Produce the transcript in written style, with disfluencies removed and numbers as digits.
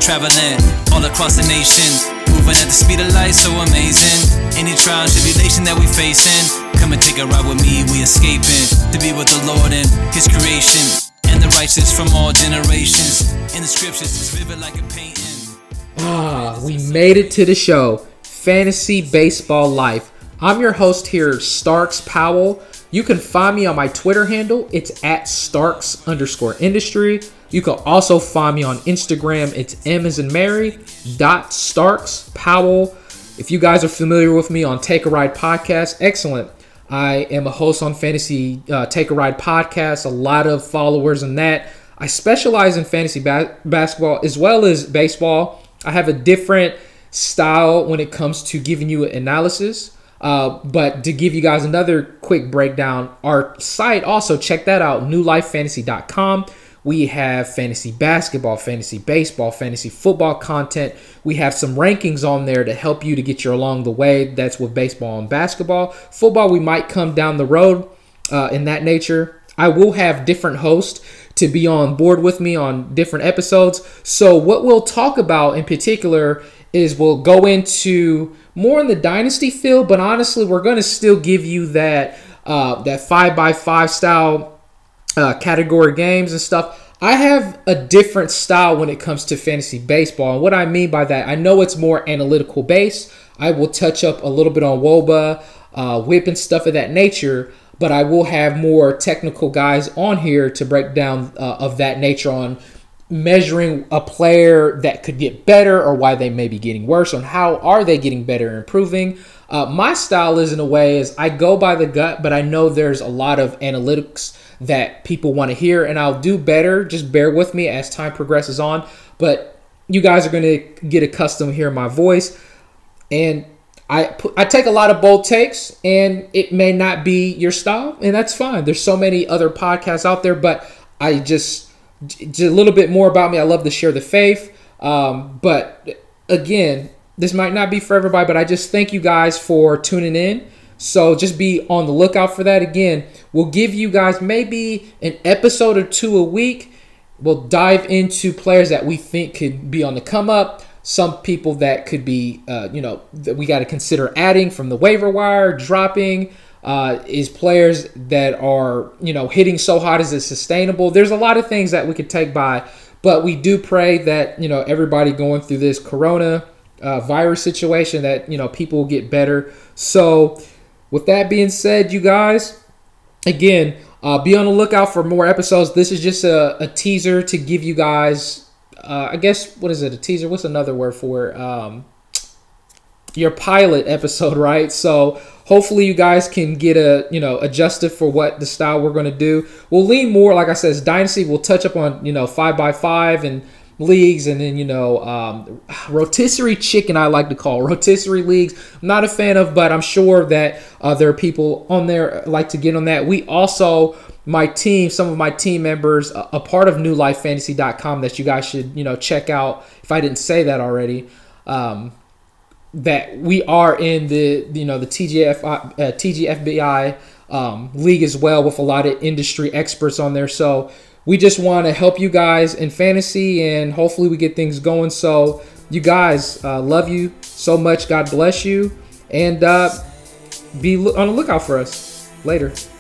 traveling all across the nation, moving at the speed of light, so amazing. Any trial and tribulation that we facing, come and take a ride with me, we escaping to be with the Lord and His creation, and the righteous from all generations. In the scriptures, it's vivid like a painting. We made it to the show, Fantasy Baseball Life. I'm your host here, Starks Powell. You can find me on my Twitter handle. It's at Starks_industry. You can also find me on Instagram. It's M as in Mary, .Starks Powell. If you guys are familiar with me on Take a Ride Podcast, excellent. I am a host on Fantasy Take a Ride Podcast. A lot of followers in that. I specialize in fantasy basketball as well as baseball. I have a different style when it comes to giving you analysis. But to give you guys another quick breakdown, our site also, check that out, newlifefantasy.com. We have fantasy basketball, fantasy baseball, fantasy football content. We have some rankings on there to help you to get you along the way. That's with baseball and basketball. Football, we might come down the road in that nature. I will have different hosts to be on board with me on different episodes. So what we'll talk about in particular is we'll go into more in the dynasty field, but honestly, we're going to still give you that 5x5 style category games and stuff. I have a different style when it comes to fantasy baseball, and what I mean by that, I know it's more analytical based. I will touch up a little bit on WOBA, whip and stuff of that nature, but I will have more technical guys on here to break down of that nature on measuring a player that could get better or why they may be getting worse, on how are they getting better and improving. My style is, in a way, is I go by the gut, but I know there's a lot of analytics that people want to hear, and I'll do better. Just bear with me as time progresses on, but you guys are going to get accustomed to hearing my voice, and I take a lot of bold takes, and it may not be your style, and that's fine. There's so many other podcasts out there, but just a little bit more about me. I love to share the faith. But again, this might not be for everybody, but I just thank you guys for tuning in. So just be on the lookout for that. Again, we'll give you guys maybe an episode or two a week. We'll dive into players that we think could be on the come up. Some people that could be, that we got to consider adding from the waiver wire, dropping. Is players that are, hitting so hot, is it sustainable? There's a lot of things that we could take by, but we do pray that, everybody going through this corona virus situation, that, people will get better. So with that being said, you guys, again, be on the lookout for more episodes. This is just a teaser to give you guys, I guess, what is it? A teaser? What's another word for it? Your pilot episode, right? So hopefully you guys can get adjusted for what the style we're going to do. We'll lean more, like I said, it's dynasty. We'll touch up on 5x5 and leagues, and then rotisserie chicken, I like to call rotisserie leagues. I'm not a fan of, but I'm sure that there are people on there like to get on that. We also, some of my team members, a part of newlifefantasy.com that you guys should check out if I didn't say that already. That we are in the TGFBI league as well, with a lot of industry experts on there. So we just want to help you guys in fantasy, and hopefully we get things going. So you guys, love you so much. God bless you, and be on the lookout for us later.